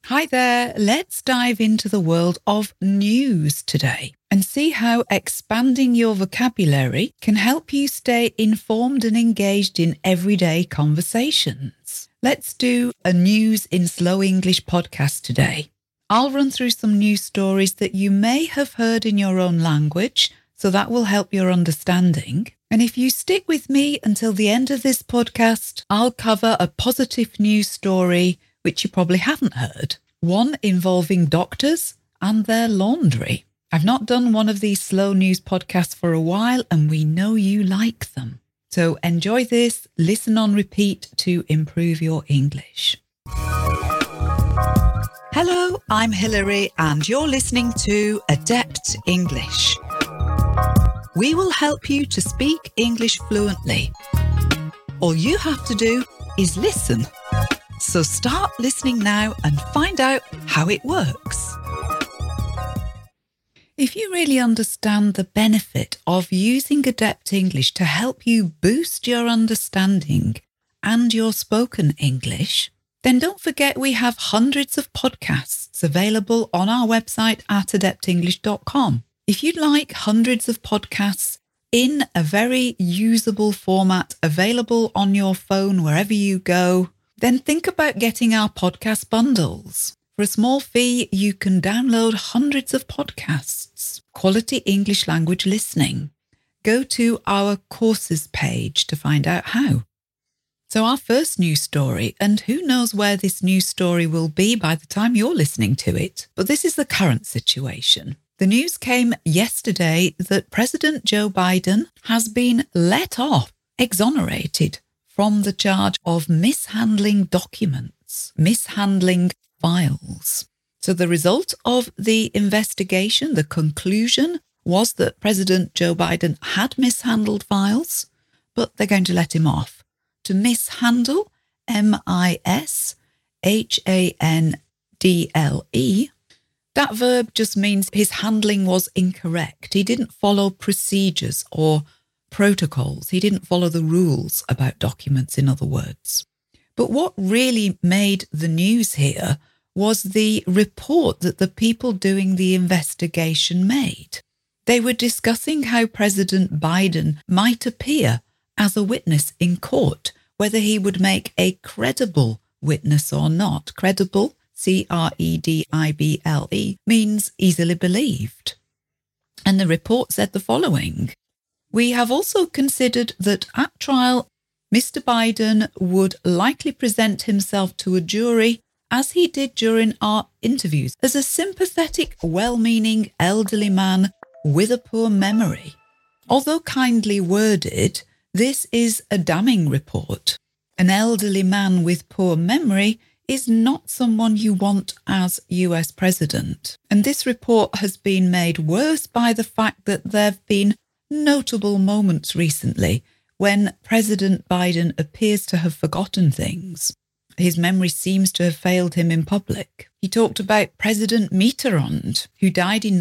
Hi there, let's dive into the world of news today and see how expanding your vocabulary can help you stay informed and engaged in everyday conversations. Let's do a News in Slow English podcast today. I'll run through some news stories that you may have heard in your own language, so that will help your understanding. And if you stick with me until the end of this podcast, I'll cover a positive news story which you probably haven't heard, one involving doctors and their laundry. I've not done one of these slow news podcasts for a while, and we know you like them. So enjoy this, listen on repeat to improve your English. Hello, I'm Hilary, and you're listening to Adept English. We will help you to speak English fluently. All you have to do is listen. So start listening now and find out how it works. If you really understand the benefit of using Adept English to help you boost your understanding and your spoken English, then don't forget we have hundreds of podcasts available on our website at adeptenglish.com. If you'd like hundreds of podcasts in a very usable format available on your phone wherever you go, then think about getting our podcast bundles. For a small fee, you can download hundreds of podcasts, quality English language listening. Go to our courses page to find out how. So our first news story, and who knows where this news story will be by the time you're listening to it, but this is the current situation. The news came yesterday that President Joe Biden has been let off, exonerated from the charge of mishandling documents, mishandling files. So the result of the investigation, the conclusion, was that President Joe Biden had mishandled files, but they're going to let him off. To mishandle, M-I-S-H-A-N-D-L-E, that verb just means his handling was incorrect. He didn't follow procedures or protocols. He didn't follow the rules about documents, in other words. But what really made the news here was the report that the people doing the investigation made. They were discussing how President Biden might appear as a witness in court, whether he would make a credible witness or not. Credible, C-R-E-D-I-B-L-E, means easily believed. And the report said the following: we have also considered that at trial, Mr. Biden would likely present himself to a jury, as he did during our interviews, as a sympathetic, well-meaning elderly man with a poor memory. Although kindly worded, this is a damning report. An elderly man with poor memory is not someone you want as US president. And this report has been made worse by the fact that there have been notable moments recently when President Biden appears to have forgotten things. His memory seems to have failed him in public. He talked about President Mitterrand, who died in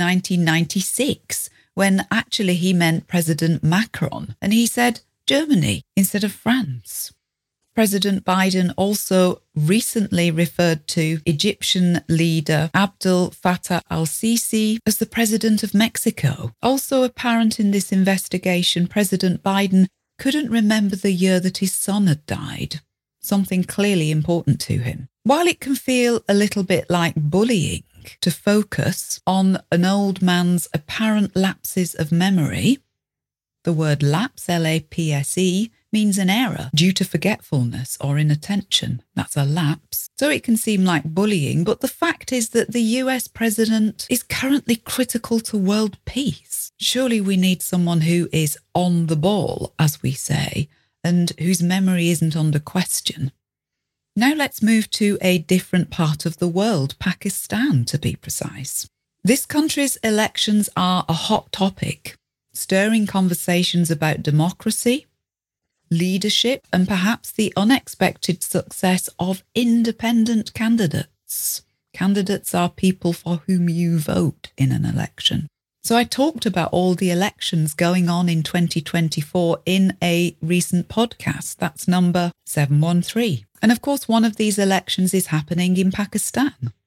1996, when actually he meant President Macron, and he said Germany instead of France. President Biden also recently referred to Egyptian leader Abdel Fattah al-Sisi as the president of Mexico. Also apparent in this investigation, President Biden couldn't remember the year that his son had died, something clearly important to him. While it can feel a little bit like bullying to focus on an old man's apparent lapses of memory, the word lapse, L-A-P-S-E, means an error due to forgetfulness or inattention. That's a lapse. So it can seem like bullying, but the fact is that the US president is currently critical to world peace. Surely we need someone who is on the ball, as we say, and whose memory isn't under question. Now let's move to a different part of the world, Pakistan to be precise. This country's elections are a hot topic, stirring conversations about democracy, leadership, and perhaps the unexpected success of independent candidates. Candidates are people for whom you vote in an election. So I talked about all the elections going on in 2024 in a recent podcast. That's number 713. And of course, one of these elections is happening in Pakistan.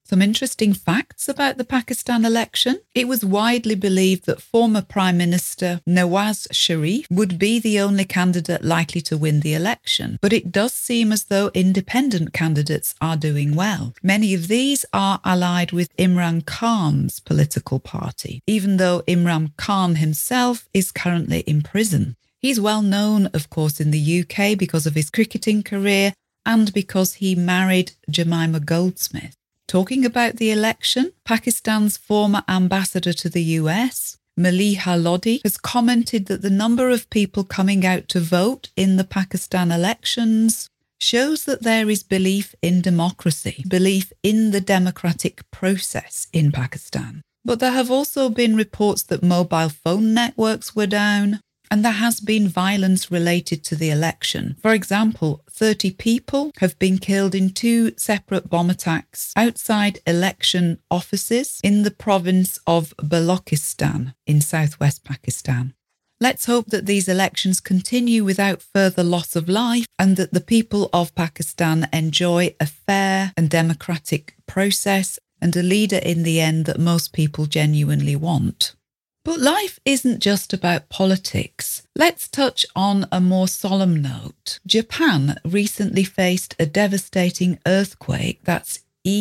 Some interesting facts about the Pakistan election. It was widely believed that former Prime Minister Nawaz Sharif would be the only candidate likely to win the election, but it does seem as though independent candidates are doing well. Many of these are allied with Imran Khan's political party, even though Imran Khan himself is currently in prison. He's well known, of course, in the UK because of his cricketing career and because he married Jemima Goldsmith. Talking about the election, Pakistan's former ambassador to the US, Maliha Lodi, has commented that the number of people coming out to vote in the Pakistan elections shows that there is belief in democracy, belief in the democratic process in Pakistan. But there have also been reports that mobile phone networks were down, and there has been violence related to the election. For example, 30 people have been killed in 2 separate bomb attacks outside election offices in the province of Balochistan in southwest Pakistan. Let's hope that these elections continue without further loss of life and that the people of Pakistan enjoy a fair and democratic process and a leader in the end that most people genuinely want. But life isn't just about politics. Let's touch on a more solemn note. Japan recently faced a devastating earthquake. That's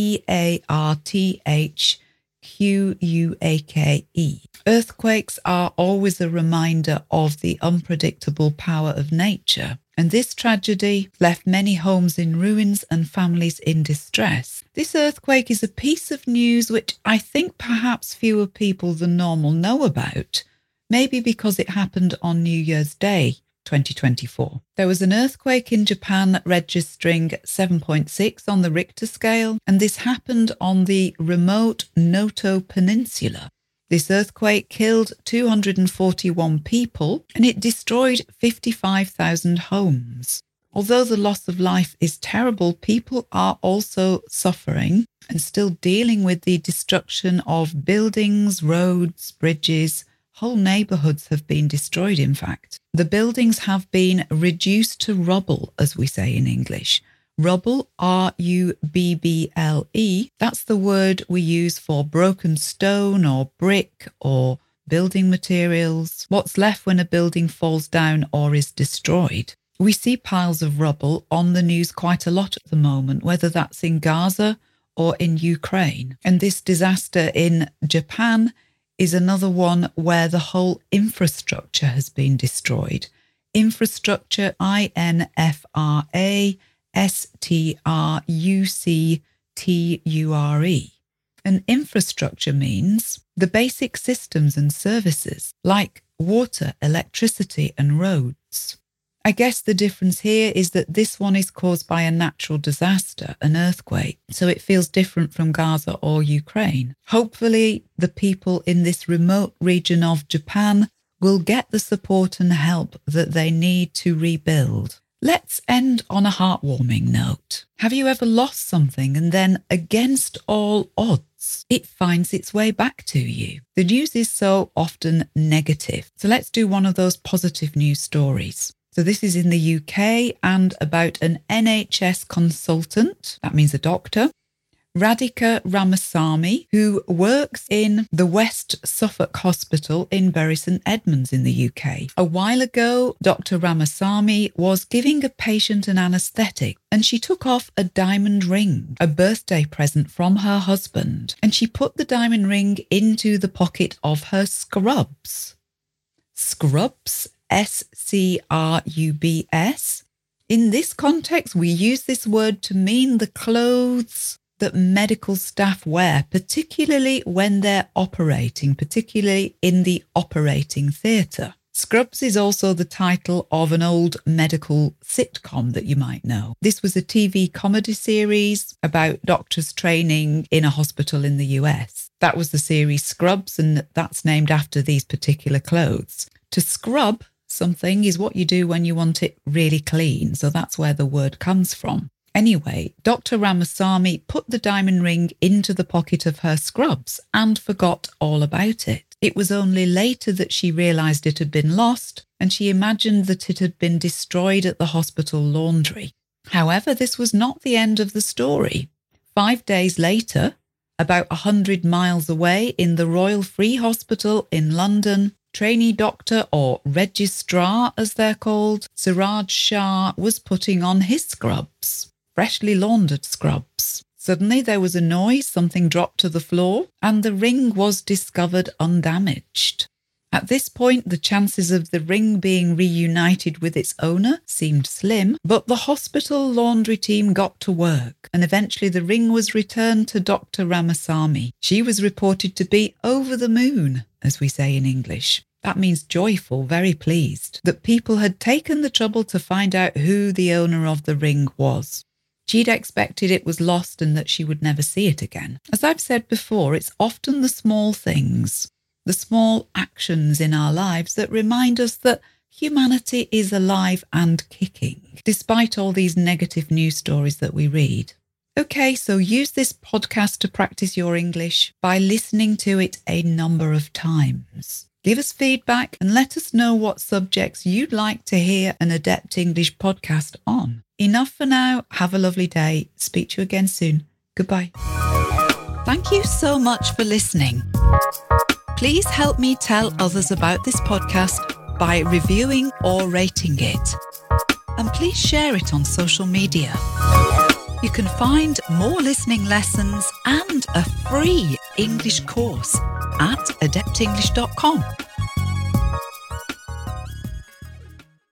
EARTHQUAKE. Earthquakes are always a reminder of the unpredictable power of nature. And this tragedy left many homes in ruins and families in distress. This earthquake is a piece of news which I think perhaps fewer people than normal know about, maybe because it happened on New Year's Day, 2024. There was an earthquake in Japan registering 7.6 on the Richter scale, and this happened on the remote Noto Peninsula. This earthquake killed 241 people and it destroyed 55,000 homes. Although the loss of life is terrible, people are also suffering and still dealing with the destruction of buildings, roads, bridges. Whole neighbourhoods have been destroyed, in fact. The buildings have been reduced to rubble, as we say in English. Rubble, R-U-B-B-L-E, that's the word we use for broken stone or brick or building materials, what's left when a building falls down or is destroyed. We see piles of rubble on the news quite a lot at the moment, whether that's in Gaza or in Ukraine. And this disaster in Japan is another one where the whole infrastructure has been destroyed. Infrastructure, INFRASTRUCTURE. And infrastructure means the basic systems and services like water, electricity and roads. I guess the difference here is that this one is caused by a natural disaster, an earthquake, so it feels different from Gaza or Ukraine. Hopefully, the people in this remote region of Japan will get the support and help that they need to rebuild. Let's end on a heartwarming note. Have you ever lost something and then, against all odds, it finds its way back to you? The news is so often negative, so let's do one of those positive news stories. So this is in the UK and about an NHS consultant, that means a doctor, Radhika Ramasamy, who works in the West Suffolk Hospital in Bury St Edmunds in the UK. A while ago, Dr. Ramasamy was giving a patient an anaesthetic and she took off a diamond ring, a birthday present from her husband, and she put the diamond ring into the pocket of her scrubs. Scrubs? S-C-R-U-B-S. In this context, we use this word to mean the clothes that medical staff wear, particularly when they're operating, particularly in the operating theatre. Scrubs is also the title of an old medical sitcom that you might know. This was a TV comedy series about doctors training in a hospital in the US. That was the series Scrubs, and that's named after these particular clothes. To scrub something is what you do when you want it really clean, so that's where the word comes from. Anyway, Dr. Ramasamy put the diamond ring into the pocket of her scrubs and forgot all about it. It was only later that she realised it had been lost, and she imagined that it had been destroyed at the hospital laundry. However, this was not the end of the story. 5 days later, About 100 miles away in the Royal Free Hospital in London, trainee doctor, or registrar as they're called, Siraj Shah was putting on his scrubs, freshly laundered scrubs. Suddenly there was a noise, something dropped to the floor, and the ring was discovered undamaged. At this point, the chances of the ring being reunited with its owner seemed slim, but the hospital laundry team got to work, and eventually the ring was returned to Dr. Ramasamy. She was reported to be over the moon, as we say in English. That means joyful, very pleased, that people had taken the trouble to find out who the owner of the ring was. She'd expected it was lost and that she would never see it again. As I've said before, it's often the small things, the small actions in our lives that remind us that humanity is alive and kicking, despite all these negative news stories that we read. Okay, so use this podcast to practice your English by listening to it a number of times. Give us feedback and let us know what subjects you'd like to hear an Adept English podcast on. Enough for now. Have a lovely day. Speak to you again soon. Goodbye. Thank you so much for listening. Please help me tell others about this podcast by reviewing or rating it. And please share it on social media. You can find more listening lessons and a free English course at adeptenglish.com.